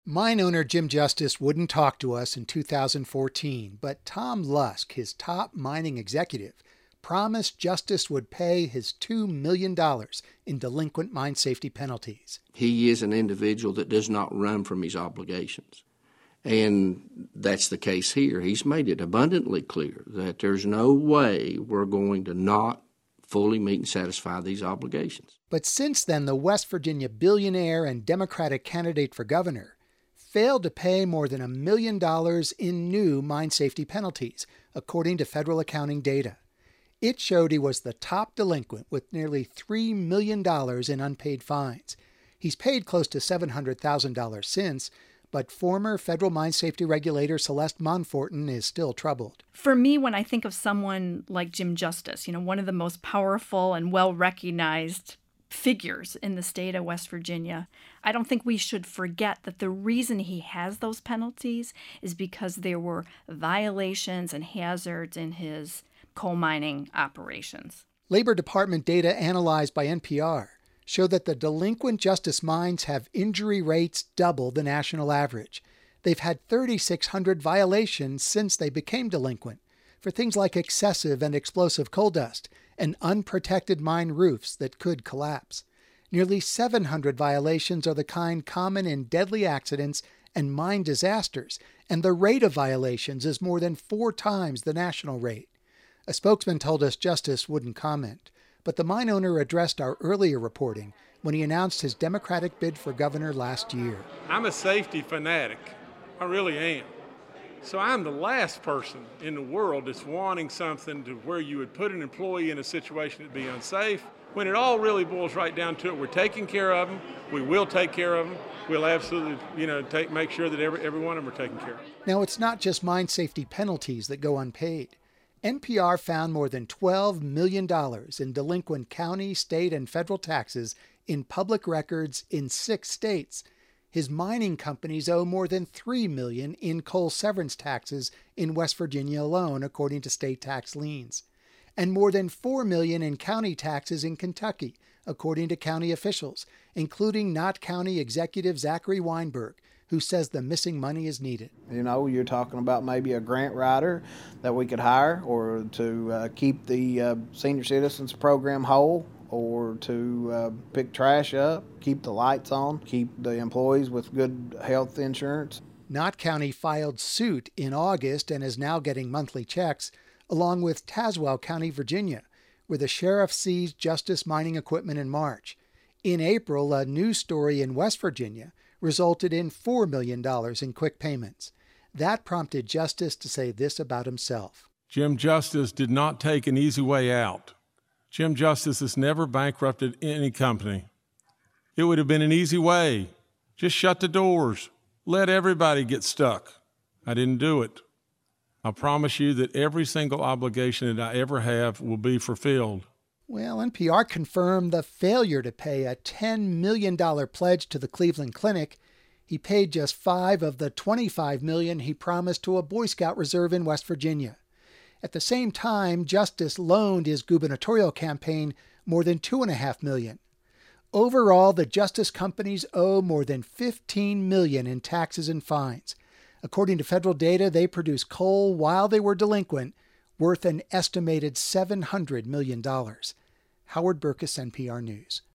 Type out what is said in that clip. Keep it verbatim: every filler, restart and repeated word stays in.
Mine owner Jim Justice wouldn't talk to us in two thousand fourteen, but Tom Lusk, his top mining executive, promised Justice would pay his two million dollars in delinquent mine safety penalties. He is an individual that does not run from his obligations. And that's the case here. He's made it abundantly clear that there's no way we're going to not fully meet and satisfy these obligations. But since then, the West Virginia billionaire and Democratic candidate for governor failed to pay more than a million dollars in new mine safety penalties, according to federal accounting data. It showed he was the top delinquent with nearly three million dollars in unpaid fines. He's paid close to seven hundred thousand dollars since, but former federal mine safety regulator Celeste Monforton is still troubled. For me, when I think of someone like Jim Justice, you know, one of the most powerful and well-recognized figures in the state of West Virginia, I don't think we should forget that the reason he has those penalties is because there were violations and hazards in his coal mining operations. Labor Department data analyzed by N P R show that the delinquent Justice mines have injury rates double the national average. They've had three thousand six hundred violations since they became delinquent for things like excessive and explosive coal dust and unprotected mine roofs that could collapse. Nearly seven hundred violations are the kind common in deadly accidents and mine disasters, and the rate of violations is more than four times the national rate. A spokesman told us Justice wouldn't comment, but the mine owner addressed our earlier reporting when he announced his Democratic bid for governor last year. I'm a safety fanatic. I really am. So I'm the last person in the world that's wanting something to where you would put an employee in a situation that'd be unsafe. When it all really boils right down to it, we're taking care of them. We will take care of them. We'll absolutely, you know, take make sure that every, every one of them are taken care of. Now, it's not just mine safety penalties that go unpaid. N P R found more than twelve million dollars in delinquent county, state, and federal taxes in public records in six states. His mining companies owe more than three million dollars in coal severance taxes in West Virginia alone, according to state tax liens, and more than four million dollars in county taxes in Kentucky, according to county officials, including Knott County Executive Zachary Weinberg, who says the missing money is needed. You know, you're talking about maybe a grant writer that we could hire, or to uh, keep the uh, senior citizens program whole, or to uh, pick trash up, keep the lights on, keep the employees with good health insurance. Knott County filed suit in August and is now getting monthly checks, along with Tazewell County, Virginia, where the sheriff seized Justice mining equipment in March. In April, a news story in West Virginia resulted in four million dollars in quick payments. That prompted Justice to say this about himself. Jim Justice did not take an easy way out. Jim Justice has never bankrupted any company. It would have been an easy way. Just shut the doors. Let everybody get stuck. I didn't do it. I promise you that every single obligation that I ever have will be fulfilled. Well, N P R confirmed the failure to pay a ten million dollars pledge to the Cleveland Clinic. He paid just five of the twenty-five million dollars he promised to a Boy Scout reserve in West Virginia. At the same time, Justice loaned his gubernatorial campaign more than two point five million dollars. Overall, the Justice companies owe more than fifteen million dollars in taxes and fines. According to federal data, they produced coal while they were delinquent, worth an estimated seven hundred million dollars. Howard Burkus, N P R News.